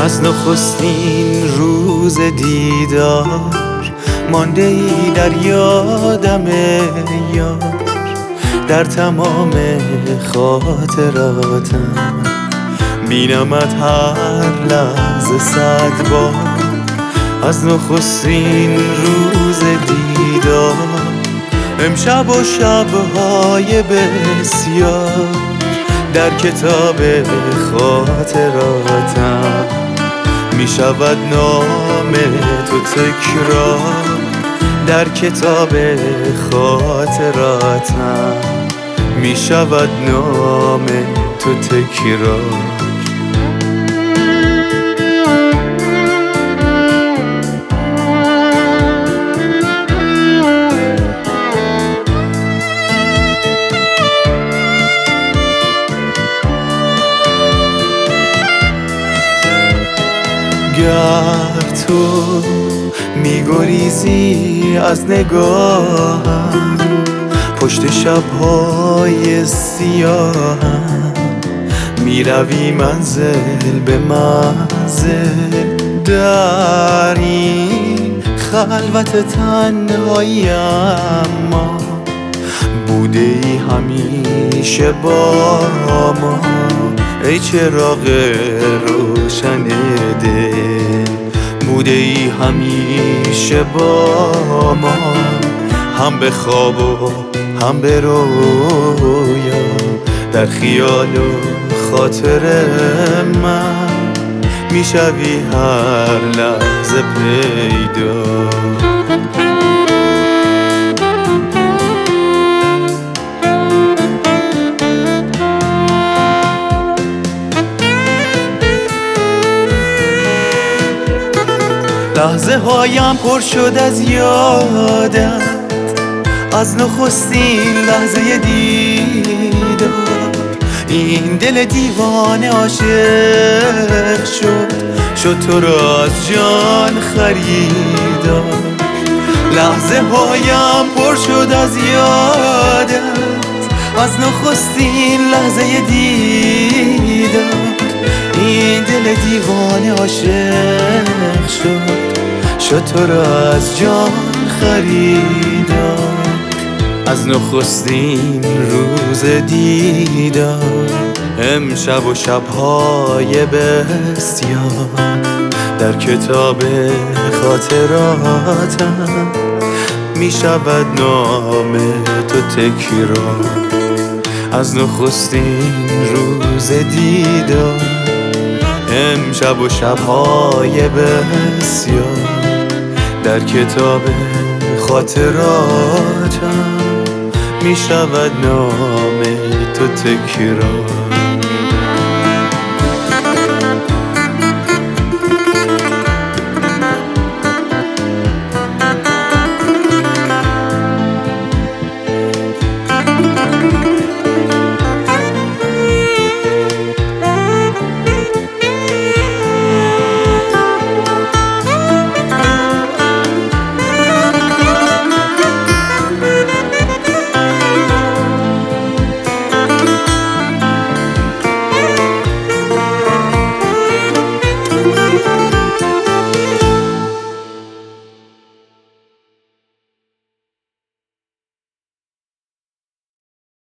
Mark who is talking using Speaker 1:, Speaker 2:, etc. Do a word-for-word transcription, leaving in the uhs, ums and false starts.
Speaker 1: از نخستین روز دیدار مانده ای در یادم یار، در تمام خاطراتم بینمت هر لحظه صد بار. از نخستین روز دیدار امشب و شبهای بسیار، در کتاب خاطراتم می شود نام تو تکرار، در کتاب خاطراتم می شود نام تو تکرار. گر تو می‌گریزی از نگاهم، پشت شب‌های سیاهم میروی منزل به منزل، در این خلوت تنهایی اما بوده ای همیشه با ما. ای چراغ روشن دل بوده ای همیشه با ما، هم به خواب و هم به رویا، در خیال و خاطر من میشوی هر لحظه پیدا. لحظه هایم پر شد از یادت، از نخستین لحظه دیدار. این دل دیوانه عاشق شد، شد تو را از جان خریدار. لحظه هایم پر شد از یادت، از نخستین لحظه دیدار. این دل دیوانه عاشق شد، شد تو را از جان خریدار. از نخستین روز دیدار امشب و شبهای بسیار، در کتاب خاطراتم می شود نام تو تکرار. از نخستین روز دیدار امشب و شبهای بسیار، در کتاب خاطراتم می شود نام تو تکرار.